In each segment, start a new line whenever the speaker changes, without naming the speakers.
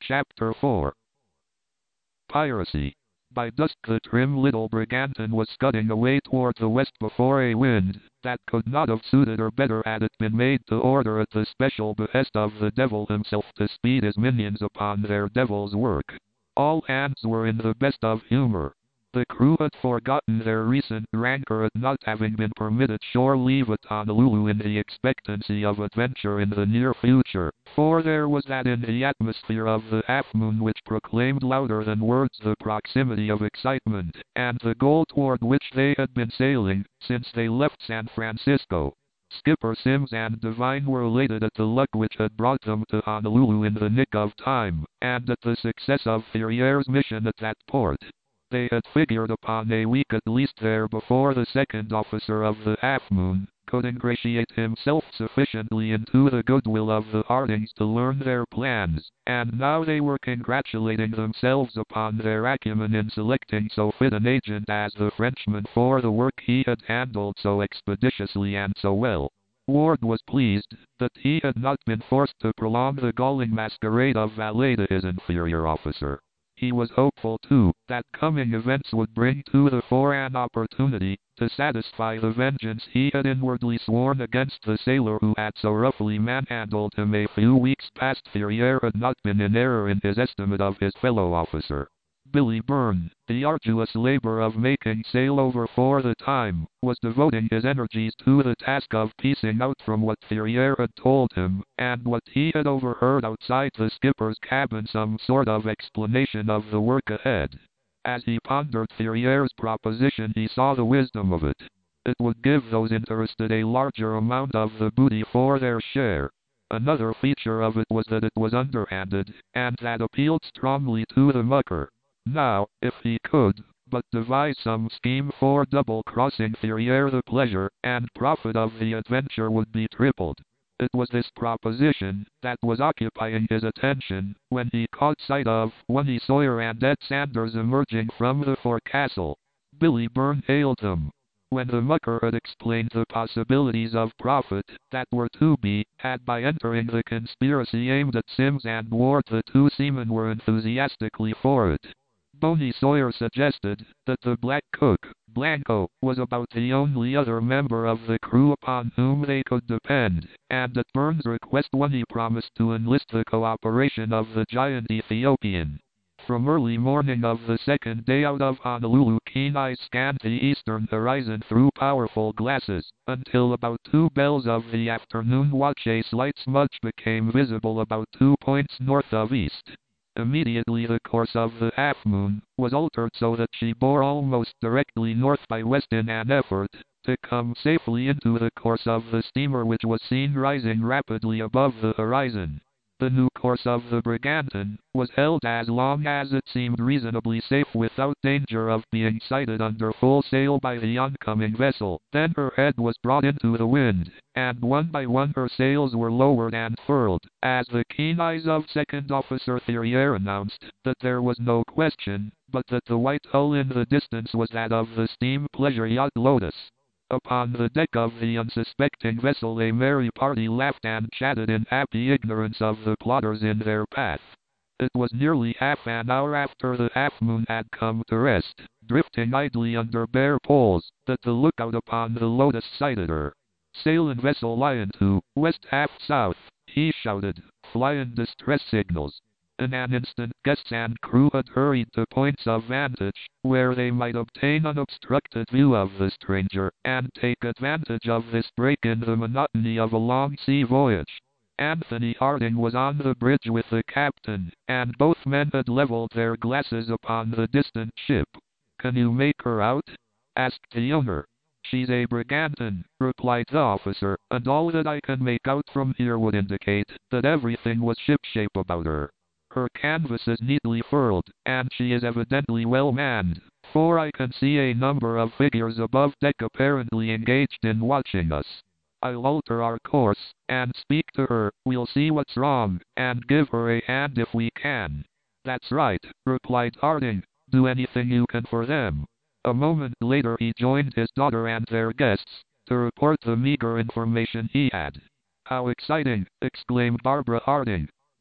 Chapter 4. Piracy. By dusk the trim little brigantine was scudding away toward the west before a wind that could not have suited her better had it been made to order at the special behest of the devil himself to speed his minions upon their devil's work. All hands were in the best of humor. The crew had forgotten their recent rancor at not having been permitted shore leave at Honolulu in the expectancy of adventure in the near future, for there was that in the atmosphere of the half-moon which proclaimed louder than words the proximity of excitement, and the goal toward which they had been sailing since they left San Francisco. Skipper Sims and Devine were elated at the luck which had brought them to Honolulu in the nick of time, and at the success of Ferrier's mission at that port. They had figured upon a week at least there before the second officer of the Half-Moon could ingratiate himself sufficiently into the goodwill of the Hardings to learn their plans, and now they were congratulating themselves upon their acumen in selecting so fit an agent as the Frenchman for the work he had handled so expeditiously and so well. Ward was pleased that he had not been forced to prolong the galling masquerade of valet to his inferior officer. He was hopeful, too, that coming events would bring to the fore an opportunity to satisfy the vengeance he had inwardly sworn against the sailor who had so roughly manhandled him a few weeks past. Ferrier had not been in error in his estimate of his fellow officer. Billy Byrne, the arduous labor of making sail over for the time, was devoting his energies to the task of piecing out from what Ferrier had told him, and what he had overheard outside the skipper's cabin, some sort of explanation of the work ahead. As he pondered Ferrier's proposition, he saw the wisdom of it. It would give those interested a larger amount of the booty for their share. Another feature of it was that it was underhanded, and that appealed strongly to the mucker. Now, if he could but devise some scheme for double-crossing Ferrier, the pleasure and profit of the adventure would be tripled. It was this proposition that was occupying his attention when he caught sight of Winnie Sawyer and Ed Sanders emerging from the forecastle. Billy Byrne hailed them. When the mucker had explained the possibilities of profit that were to be had by entering the conspiracy aimed at Sims and Ward, the two seamen were enthusiastically for it. Boney Sawyer suggested that the black cook, Blanco, was about the only other member of the crew upon whom they could depend, and at Byrne's request Winnie promised to enlist the cooperation of the giant Ethiopian. From early morning of the second day out of Honolulu, keen eyes scanned the eastern horizon through powerful glasses, until about 2 bells of the afternoon watch a slight smudge became visible about 2 points north of east. Immediately the course of the Half-Moon was altered so that she bore almost directly north by west in an effort to come safely into the course of the steamer, which was seen rising rapidly above the horizon. The new course of the brigantine was held as long as it seemed reasonably safe without danger of being sighted under full sail by the oncoming vessel. Then her head was brought into the wind, and one by one her sails were lowered and furled, as the keen eyes of Second Officer Ferrier announced that there was no question but that the white hull in the distance was that of the steam pleasure yacht Lotus. Upon the deck of the unsuspecting vessel a merry party laughed and chatted in happy ignorance of the plotters in their path. It was nearly half an hour after the Half-Moon had come to rest, drifting idly under bare poles, that the lookout upon the Lotus sighted her. "Sail and vessel lying to, west half south," he shouted, flying distress signals. In an instant guests and crew had hurried to points of vantage, where they might obtain unobstructed view of the stranger, and take advantage of this break in the monotony of a long sea voyage. Anthony Harding was on the bridge with the captain, and both men had leveled their glasses upon the distant ship. "Can you make her out?" asked the owner. "She's a brigantine," replied the officer, "and all that I can make out from here would indicate that everything was shipshape about her. Her canvas is neatly furled, and she is evidently well manned, for I can see a number of figures above deck apparently engaged in watching us. I'll alter our course, and speak to her. We'll see what's wrong, and give her a hand if we can." "That's right," replied Harding. "Do anything you can for them." A moment later he joined his daughter and their guests, to report the meager information he had. "How exciting!" exclaimed Barbara Harding.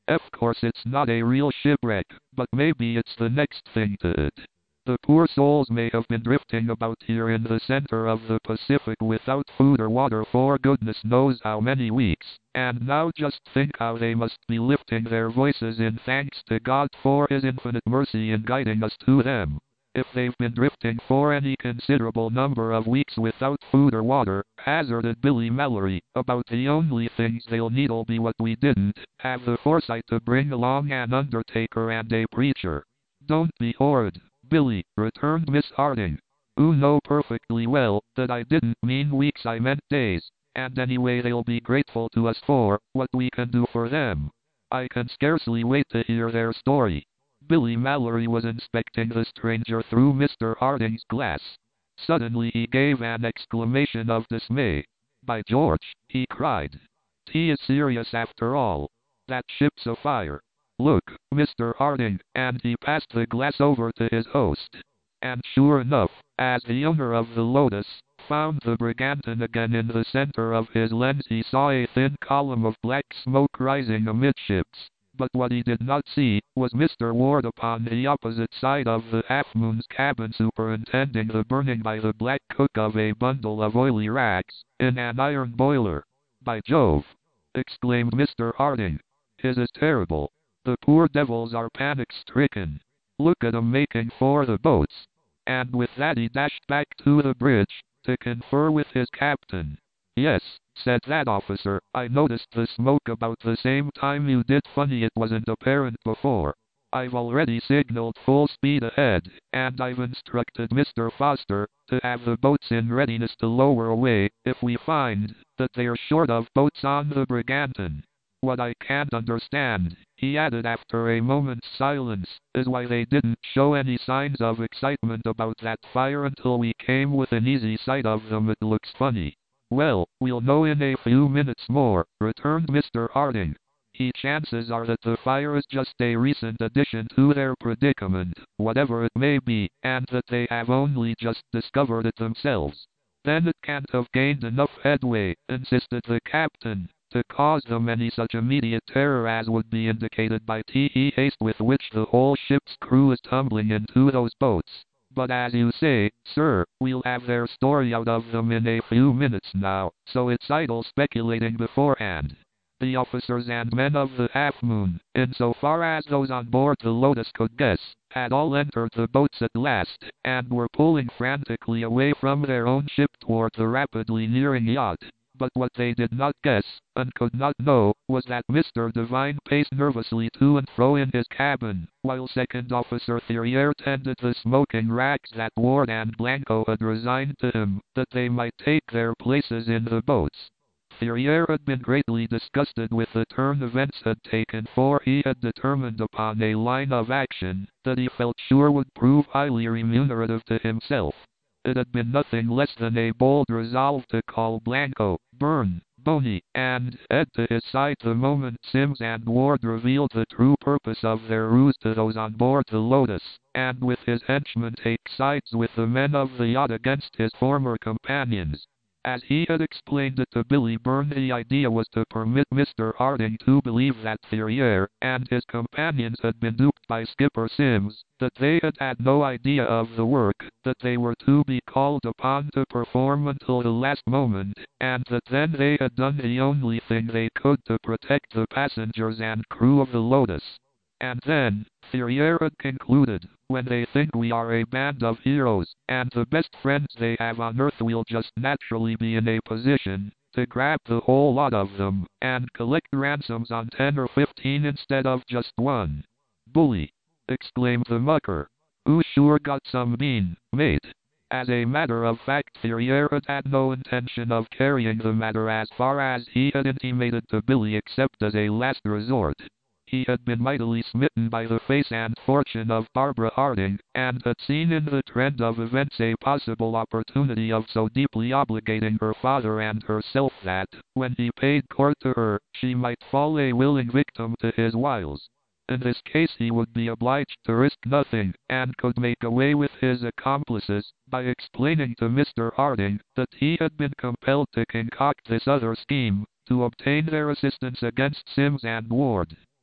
Of course it's not a real shipwreck, but maybe it's the next thing to it. The poor souls may have been drifting about here in the center of the Pacific without food or water for goodness knows how many weeks, and now just think how they must be lifting their voices in thanks to God for His infinite mercy in guiding us to them. If they've been drifting for any considerable number of weeks without food or water, hazarded Billy Mallory, about the only things they'll need'll be what we didn't have the foresight to bring along an undertaker and a preacher. Don't be horrid, Billy, returned Miss Harding. You know perfectly well that I didn't mean weeks, I meant days, and anyway they'll be grateful to us for what we can do for them. I can scarcely wait to hear their story. Billy Mallory was inspecting the stranger through Mr. Harding's glass. Suddenly he gave an exclamation of dismay. By George, he cried. He is serious after all. That ship's afire. Look, Mr. Harding, and he passed the glass over to his host. And sure enough, as the owner of the Lotus found the Brigantine again in the center of his lens, he saw a thin column of black smoke rising amidships. But what he did not see was Mr. Ward upon the opposite side of the Half Moon's cabin superintending the burning by the black cook of a bundle of oily rags in an iron boiler. By Jove! Exclaimed Mr. Harding. His is terrible. The poor devils are panic-stricken. Look at 'em making for the boats. And with that he dashed back to the bridge to confer with his captain. Yes, said that officer, I noticed the smoke about the same time you did. Funny it wasn't apparent before. I've already signaled full speed ahead, and I've instructed Mr. Foster to have the boats in readiness to lower away if we find that they're short of boats on the Brigantine. What I can't understand, he added after a moment's silence, is why they didn't show any signs of excitement about that fire until we came within easy sight of them. It looks funny. Well, we'll know in a few minutes more, returned Mr. Harding. Chances are that the fire is just a recent addition to their predicament, whatever it may be, and that they have only just discovered it themselves. Then it can't have gained enough headway, insisted the captain, to cause them any such immediate terror as would be indicated by the haste with which the whole ship's crew is tumbling into those boats. But as you say, sir, we'll have their story out of them in a few minutes now, so it's idle speculating beforehand. The officers and men of the Half Moon, insofar as those on board the Lotus could guess, had all entered the boats at last, and were pulling frantically away from their own ship toward the rapidly nearing yacht. But what they did not guess, and could not know, was that Mr. Devine paced nervously to and fro in his cabin, while Second Officer Theriere tended the smoking rags that Ward and Blanco had resigned to him, that they might take their places in the boats. Theriere had been greatly disgusted with the turn events had taken, for he had determined upon a line of action that he felt sure would prove highly remunerative to himself. It had been nothing less than a bold resolve to call Blanco, Byrne, Boney, and Ed to his side the moment Sims and Ward revealed the true purpose of their ruse to those on board the Lotus, and with his henchmen take sides with the men of the yacht against his former companions. As he had explained it to Billy Byrne, the idea was to permit Mr. Harding to believe that Theriere and his companions had been duped by Skipper Sims, that they had had no idea of the work that they were to be called upon to perform until the last moment, and that then they had done the only thing they could to protect the passengers and crew of the Lotus. And then, Theriere had concluded, when they think we are a band of heroes, and the best friends they have on earth, we'll just naturally be in a position to grab the whole lot of them, and collect ransoms on 10 or 15 instead of just one. Bully! Exclaimed the mucker. "Oo sure got some bean, mate." As a matter of fact, Theriere had no intention of carrying the matter as far as he had intimated to Billy except as a last resort. He had been mightily smitten by the face and fortune of Barbara Harding, and had seen in the trend of events a possible opportunity of so deeply obligating her father and herself that, when he paid court to her, she might fall a willing victim to his wiles. In this case he would be obliged to risk nothing, and could make away with his accomplices, by explaining to Mr. Harding that he had been compelled to concoct this other scheme, to obtain their assistance against Sims and Ward.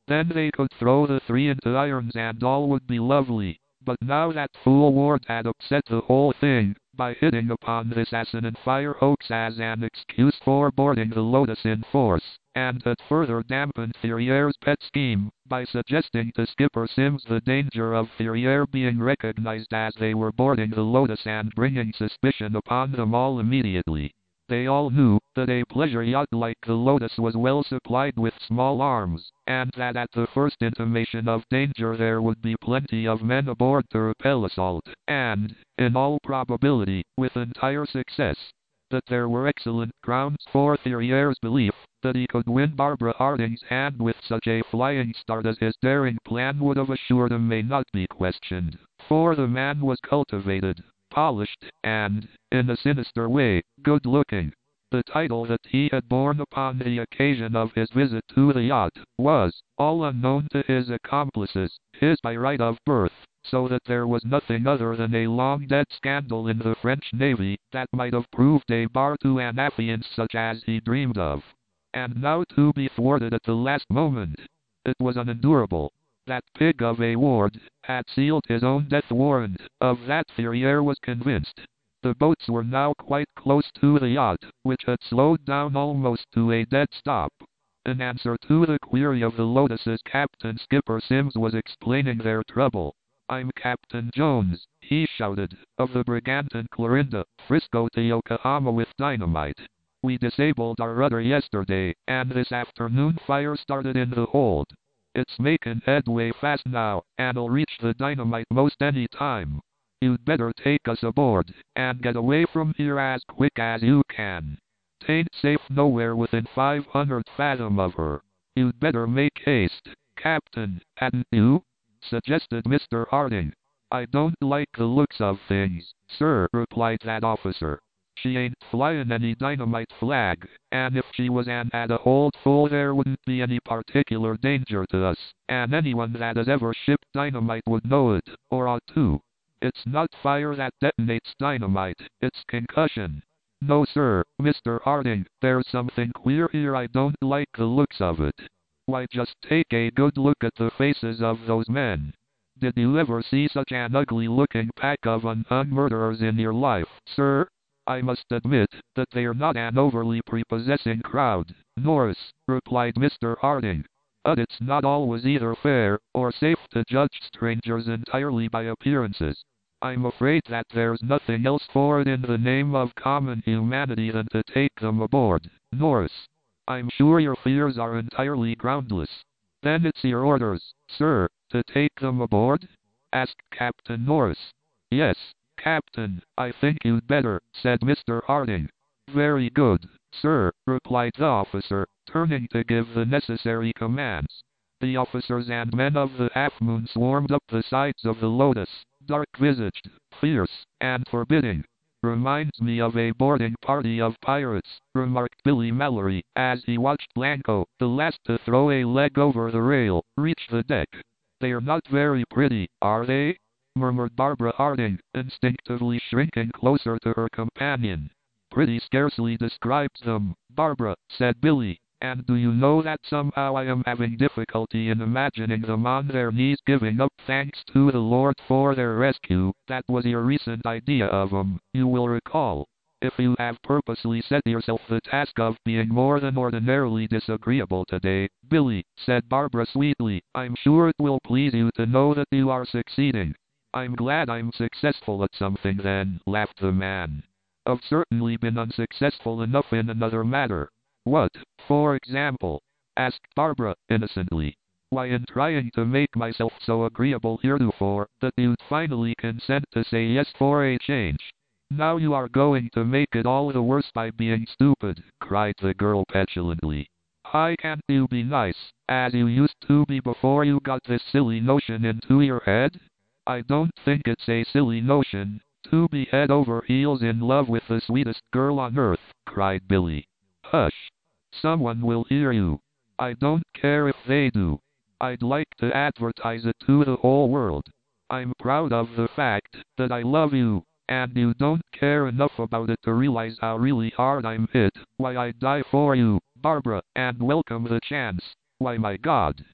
Then they could throw the 3 into irons and all would be lovely. But now that fool Ward had upset the whole thing by hitting upon this acid and fire hoax as an excuse for boarding the Lotus in force, and had further dampened Thurier's pet scheme by suggesting to Skipper Sims the danger of Thurier being recognized as they were boarding the Lotus and bringing suspicion upon them all immediately. They all knew that a pleasure yacht like the Lotus was well supplied with small arms, and that at the first intimation of danger there would be plenty of men aboard to repel assault, and, in all probability, with entire success. That there were excellent grounds for Thurier's belief that he could win Barbara Harding's hand with such a flying start as his daring plan would have assured him may not be questioned, for the man was cultivated, polished, and, in a sinister way, good-looking. The title that he had borne upon the occasion of his visit to the yacht was, all unknown to his accomplices, his by right of birth, so that there was nothing other than a long-dead scandal in the French Navy that might have proved a bar to an affiance such as he dreamed of. And now to be thwarted at the last moment. It was unendurable. That pig of a Ward had sealed his own death warrant. Of that Thurier was convinced. The boats were now quite close to the yacht, which had slowed down almost to a dead stop. In answer to the query of the Lotus's captain, Skipper Sims was explaining their trouble. "I'm Captain Jones," he shouted, "of the Brigantine Clorinda, Frisco to Yokohama with dynamite. We disabled our rudder yesterday, and this afternoon fire started in the hold. It's making headway fast now, and'll reach the dynamite most any time. You'd better take us aboard, and get away from here as quick as you can. 'Tain't safe nowhere within 500 fathom of her. You'd better make haste, Captain, hadn't you?" suggested Mr. Harding. "I don't like the looks of things, sir," replied that officer. "She ain't flying any dynamite flag, and if she was and had a hold full there wouldn't be any particular danger to us, and anyone that has ever shipped dynamite would know it, or ought to. It's not fire that detonates dynamite, it's concussion. No sir, Mr. Harding, there's something queer here. I don't like the looks of it. Why, just take a good look at the faces of those men. Did you ever see such an ugly-looking pack of unhung murderers in your life, sir? I must admit that they're not an overly prepossessing crowd, Norris," replied Mr. Harding. "But it's not always either fair or safe to judge strangers entirely by appearances. I'm afraid that there's nothing else for it in the name of common humanity than to take them aboard, Norris. I'm sure your fears are entirely groundless." "Then it's your orders, sir, to take them aboard?" asked Captain Norris. "Yes, Captain, I think you'd better," said Mr. Harding. "Very good, sir," replied the officer, turning to give the necessary commands. The officers and men of the Half Moon swarmed up the sides of the Lotus, dark-visaged, fierce, and forbidding. "Reminds me of a boarding party of pirates," remarked Billy Mallory, as he watched Blanco, the last to throw a leg over the rail, reach the deck. "They're not very pretty, are they?" murmured Barbara Harding, instinctively shrinking closer to her companion. "Pretty scarcely describes them, Barbara," said Billy. "And do you know that somehow I am having difficulty in imagining them on their knees giving up thanks to the Lord for their rescue. That was your recent idea of 'em, you will recall. If you have purposely set yourself the task of being more than ordinarily disagreeable today, Billy," said Barbara sweetly, "I'm sure it will please you to know that you are succeeding." "I'm glad I'm successful at something then," laughed the man. "I've certainly been unsuccessful enough in another matter." "What, for example?" asked Barbara, innocently. "Why, in trying to make myself so agreeable heretofore that you'd finally consent to say yes for a change." "Now you are going to make it all the worse by being stupid," cried the girl petulantly. "Why can't you be nice, as you used to be before you got this silly notion into your head?" "I don't think it's a silly notion, to be head over heels in love with the sweetest girl on earth," cried Billy. "Hush! Someone will hear you." "I don't care if they do. I'd like to advertise it to the whole world. I'm proud of the fact that I love you, and you don't care enough about it to realize how really hard I'm hit. Why, I'd die for you, Barbara, and welcome the chance. Why, my God,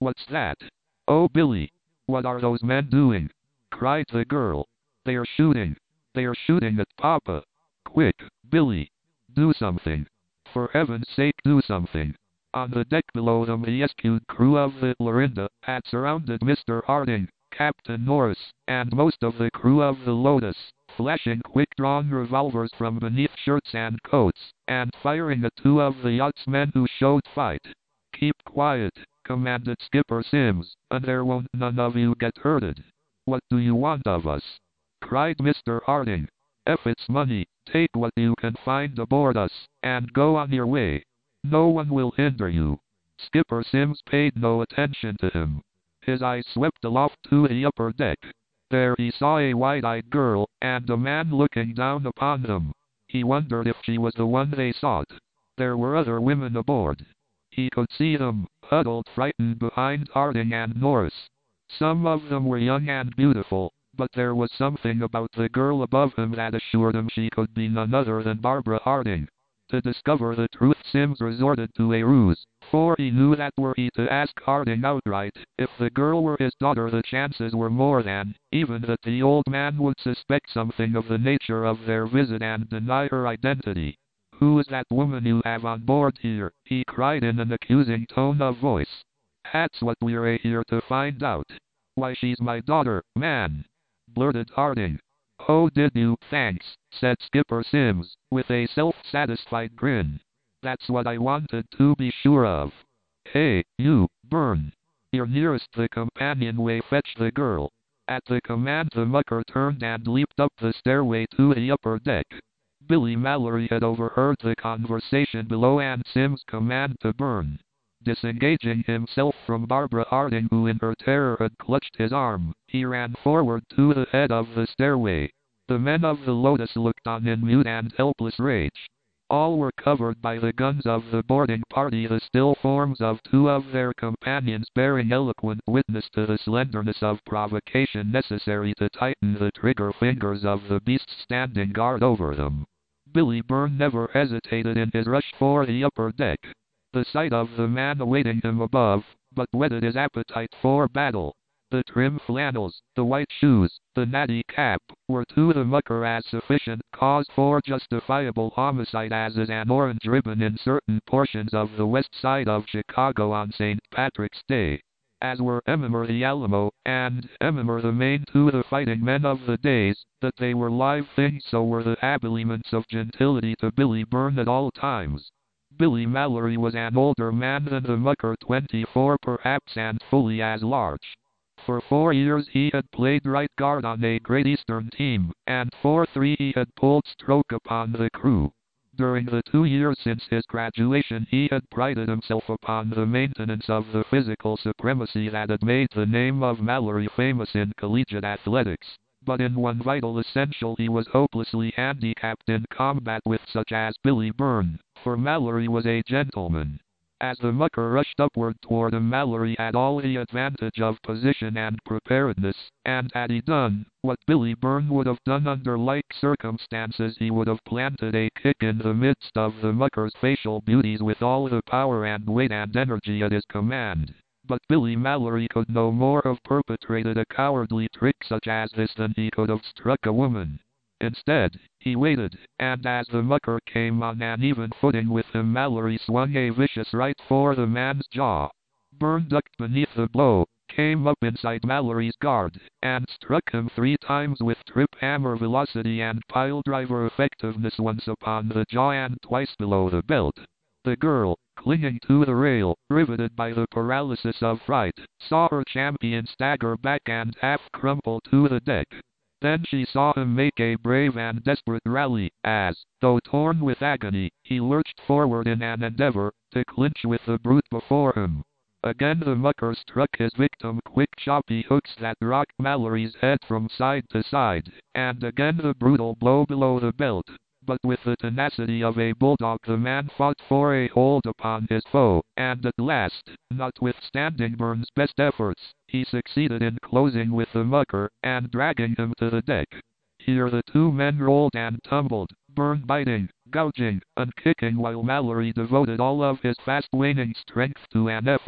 What's that? Oh, Billy! What are those men doing? Cried the girl. They are shooting. They are shooting at Papa. Quick, Billy! Do something. For heaven's sake, do something. On the deck below them, the rescued crew of the Lorinda had surrounded Mr. Harding, Captain Norris, and most of the crew of the Lotus, flashing quick-drawn revolvers from beneath shirts and coats, and firing at two of the yacht's men who showed fight. Keep quiet, commanded Skipper Sims, and there won't none of you get hurted. What do you want of us? Cried Mr. Harding. If it's money, take what you can find aboard us, and go on your way. No one will hinder you. Skipper Sims paid no attention to him. His eyes swept aloft to the upper deck. There he saw a wide-eyed girl, and a man looking down upon them. He wondered if she was the one they sought. There were other women aboard. He could see them, huddled frightened behind Harding and Norris. Some of them were young and beautiful, but there was something about the girl above him that assured him she could be none other than Barbara Harding. To discover the truth, Sims resorted to a ruse, for he knew that were he to ask Harding outright if the girl were his daughter, the chances were more than even that the old man would suspect something of the nature of their visit and deny her identity. Who is that woman you have on board here? He cried in an accusing tone of voice. That's what we're here to find out. Why, she's my daughter, man, blurted Harding. Oh, did you? Thanks, said Skipper Sims, with a self-satisfied grin. That's what I wanted to be sure of. Hey, you, Burn. You're nearest the companionway, fetch the girl. At the command, the mucker turned and leaped up the stairway to the upper deck. Billy Mallory had overheard the conversation below and Sims' command to Burn. Disengaging himself from Barbara Harding, who in her terror had clutched his arm, he ran forward to the head of the stairway. The men of the Lotus looked on in mute and helpless rage. All were covered by the guns of the boarding party, the still forms of two of their companions bearing eloquent witness to the slenderness of provocation necessary to tighten the trigger fingers of the beasts standing guard over them. Billy Byrne never hesitated in his rush for the upper deck. The sight of the man awaiting him above but whetted his appetite for battle. The trim flannels, the white shoes, the natty cap, were to the mucker as sufficient cause for justifiable homicide as is an orange ribbon in certain portions of the west side of Chicago on St. Patrick's Day. As were Emmer the Alamo, and Emmer the Maine to the fighting men of the days, that they were live things, so were the habiliments of gentility to Billy Byrne at all times. Billy Mallory was an older man than the mucker, 24 perhaps, and fully as large. For 4 years he had played right guard on a Great Eastern team, and for 3 he had pulled stroke upon the crew. During the 2 years since his graduation he had prided himself upon the maintenance of the physical supremacy that had made the name of Mallory famous in collegiate athletics. But in one vital essential he was hopelessly handicapped in combat with such as Billy Byrne, for Mallory was a gentleman. As the mucker rushed upward toward him, Mallory had all the advantage of position and preparedness, and had he done what Billy Byrne would have done under like circumstances, he would have planted a kick in the midst of the mucker's facial beauties with all the power and weight and energy at his command. But Billy Mallory could no more have perpetrated a cowardly trick such as this than he could have struck a woman. Instead, he waited, and as the mucker came on an even footing with him, Mallory swung a vicious right for the man's jaw. Byrne ducked beneath the blow, came up inside Mallory's guard, and struck him 3 times with trip hammer velocity and piledriver effectiveness, once upon the jaw and twice below the belt. The girl, clinging to the rail, riveted by the paralysis of fright, saw her champion stagger back and half crumple to the deck. Then she saw him make a brave and desperate rally, as, though torn with agony, he lurched forward in an endeavor to clinch with the brute before him. Again the mucker struck his victim quick choppy hooks that rocked Mallory's head from side to side, and again the brutal blow below the belt. But with the tenacity of a bulldog the man fought for a hold upon his foe, and at last, notwithstanding Byrne's best efforts, he succeeded in closing with the mucker and dragging him to the deck. Here the 2 men rolled and tumbled, Byrne biting, gouging, and kicking, while Mallory devoted all of his fast-waning strength to an effort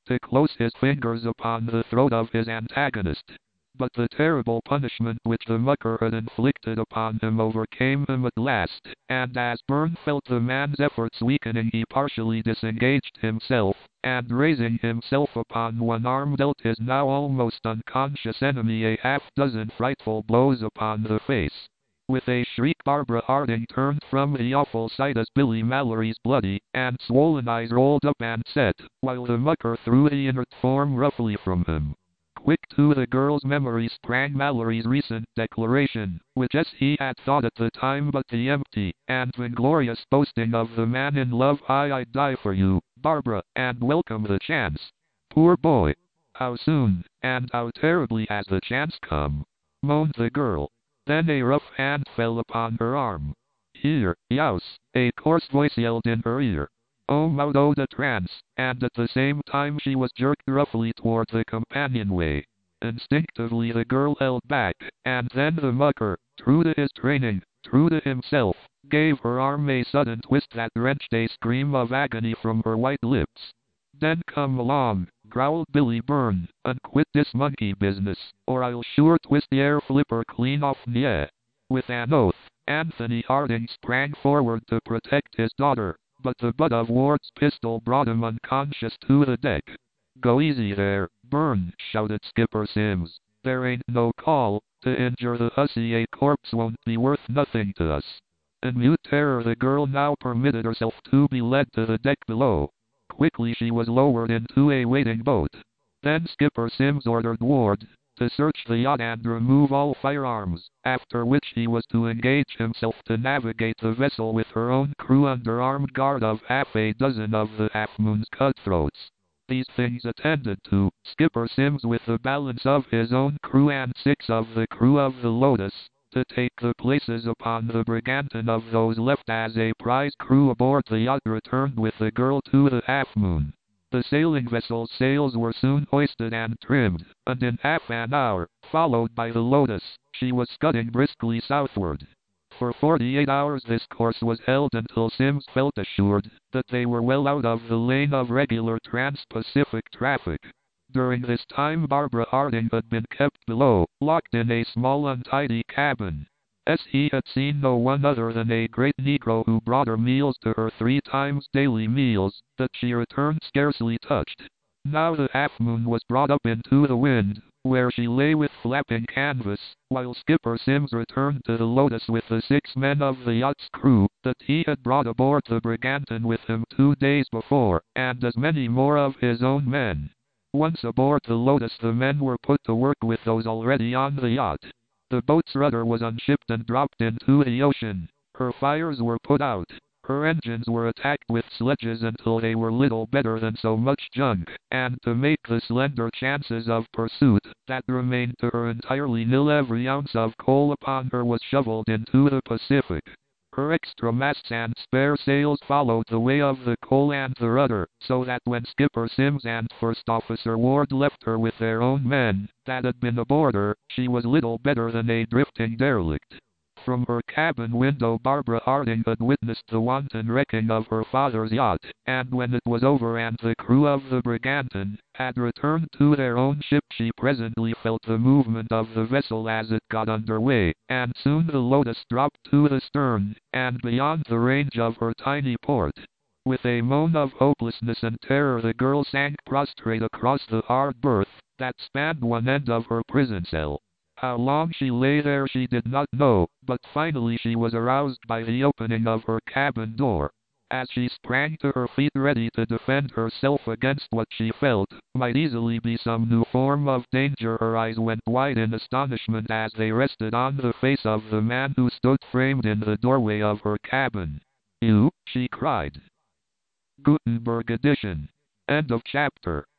to close his fingers upon the throat of his antagonist. But the terrible punishment which the mucker had inflicted upon him overcame him at last, and as Byrne felt the man's efforts weakening, he partially disengaged himself, and raising himself upon one arm dealt his now almost unconscious enemy a half-dozen frightful blows upon the face. With a shriek, Barbara Harding turned from the awful sight as Billy Mallory's bloody and swollen eyes rolled up and set, while the mucker threw the inert form roughly from him. Quick to the girl's memory sprang Mallory's recent declaration, which as he had thought at the time but the empty and vainglorious boasting of the man in love. I'd die for you, Barbara, and welcome the chance. Poor boy. How soon, and how terribly has the chance come, moaned the girl. Then a rough hand fell upon her arm. Here, youse, a coarse voice yelled in her ear. Oh, Maudo de trance, and at the same time she was jerked roughly toward the companionway. Instinctively the girl held back, and then the mucker, true to his training, true to himself, gave her arm a sudden twist that wrenched a scream of agony from her white lips. Then come along, growled Billy Byrne, and quit this monkey business, or I'll sure twist your flipper clean off ya. With an oath, Anthony Harding sprang forward to protect his daughter, but the butt of Ward's pistol brought him unconscious to the deck. Go easy there, Byrne, shouted Skipper Sims. There ain't no call to injure the hussy. A corpse won't be worth nothing to us. In mute terror the girl now permitted herself to be led to the deck below. Quickly she was lowered into a waiting boat. Then Skipper Sims ordered Ward to search the yacht and remove all firearms, after which he was to engage himself to navigate the vessel with her own crew under armed guard of half a dozen of the Half Moon's cutthroats. These things attended to, Skipper Sims with the balance of his own crew and 6 of the crew of the Lotus, to take the places upon the Brigantine of those left as a prize crew aboard the yacht, returned with the girl to the Half Moon. The sailing vessel's sails were soon hoisted and trimmed, and in half an hour, followed by the Lotus, she was scudding briskly southward. For 48 hours this course was held until Sims felt assured that they were well out of the lane of regular trans-Pacific traffic. During this time Barbara Harding had been kept below, locked in a small untidy cabin. As he had seen no one other than a great Negro who brought her meals to her 3 times daily meals, that she returned scarcely touched. Now the Half Moon was brought up into the wind, where she lay with flapping canvas, while Skipper Sims returned to the Lotus with the 6 men of the yacht's crew that he had brought aboard the Brigantine with him 2 days before, and as many more of his own men. Once aboard the Lotus the men were put to work with those already on the yacht. The boat's rudder was unshipped and dropped into the ocean. Her fires were put out. Her engines were attacked with sledges until they were little better than so much junk, and to make the slender chances of pursuit that remained to her entirely nil, every ounce of coal upon her was shoveled into the Pacific. Her extra masts and spare sails followed the way of the coal and the rudder, so that when Skipper Sims and First Officer Ward left her with their own men that had been aboard her, she was little better than a drifting derelict. From her cabin window Barbara Harding had witnessed the wanton wrecking of her father's yacht, and when it was over and the crew of the Brigantine had returned to their own ship, she presently felt the movement of the vessel as it got under way, and soon the Lotus dropped to the stern, and beyond the range of her tiny port. With a moan of hopelessness and terror the girl sank prostrate across the hard berth that spanned one end of her prison cell. How long she lay there she did not know, but finally she was aroused by the opening of her cabin door. As she sprang to her feet ready to defend herself against what she felt might easily be some new form of danger, her eyes went wide in astonishment as they rested on the face of the man who stood framed in the doorway of her cabin. "You?" she cried. Gutenberg edition. End of chapter.